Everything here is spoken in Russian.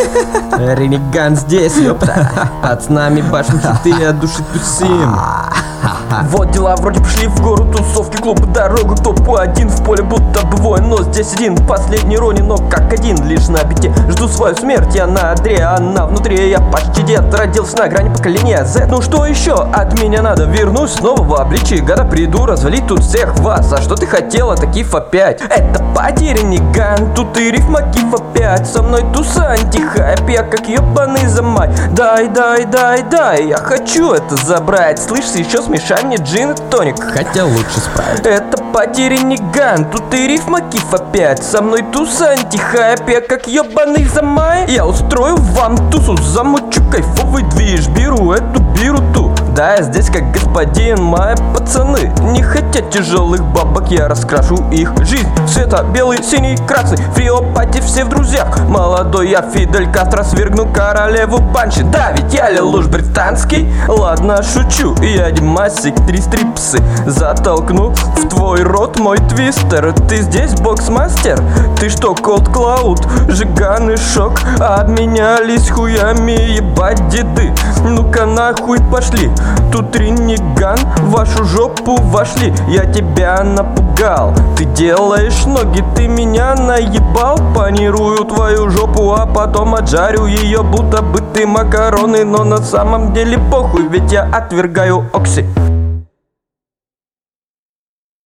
Ренеган здесь, ёпта. Пацанами башни хиты, от души тусим. Вот дела вроде пошли в гору, тусовки, клубы, дорогу, топу один в поле, будто бы воин, но здесь один. Последний Ронин, но как один, лишь на бите. Жду свою смерть, я на одре, она внутри. Я почти дед, родился на грани поколения Z. Ну что еще от меня надо? Вернусь снова в обличии гада, приду развалить тут всех вас. А что ты хотела, таких опять? Это потерянный ган, тут и рифма киф опять. Со мной туса антихайп, я как ебаный замай. Дай, я хочу это забрать. Слышишь, еще смешай мне джин и тоник. Хотя лучше спать. Это потерянный ган, тут и рифма киф опять. Со мной туса антихайп, я как ебаный замай. Я устрою вам тусу, замучу кайфовый движ. Беру эту, беру ту. Да, я здесь как господин, мои пацаны не хотят тяжелых бабок, я раскрашу их жизнь. Цвета белый, синий, красный, фриопати все в друзьях. Молодой я Фидель Кастро, свергну королеву Банши. Да, ведь я лелуш британский, ладно, шучу. Я Димасик, 3 стрипсы затолкну в твой рот мой твистер. Ты здесь боксмастер? Ты что, Cold Cloud? Жиган и шок обменялись хуями, ебать деды. Ну-ка нахуй пошли. Тут ренеган, в вашу жопу вошли. Я тебя напугал, ты делаешь ноги, ты меня наебал. Панирую твою жопу, а потом отжарю ее, будто бы ты макароны. Но на самом деле похуй, ведь я отвергаю окси.